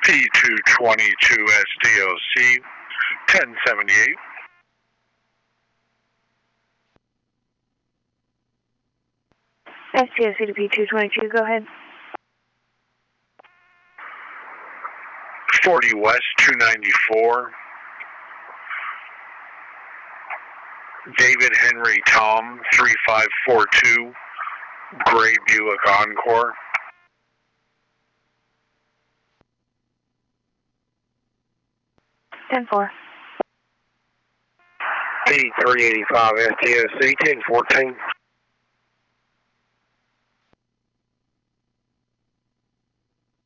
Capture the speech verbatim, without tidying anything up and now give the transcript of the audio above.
P two twenty-two S D O C, ten seventy-eight. S D O C to P two twenty-two, go ahead. forty West two ninety-four. David Henry Tom, three five four two, Gray Buick Encore. ten four. eighty-three eighty-five S D O C, ten fourteen.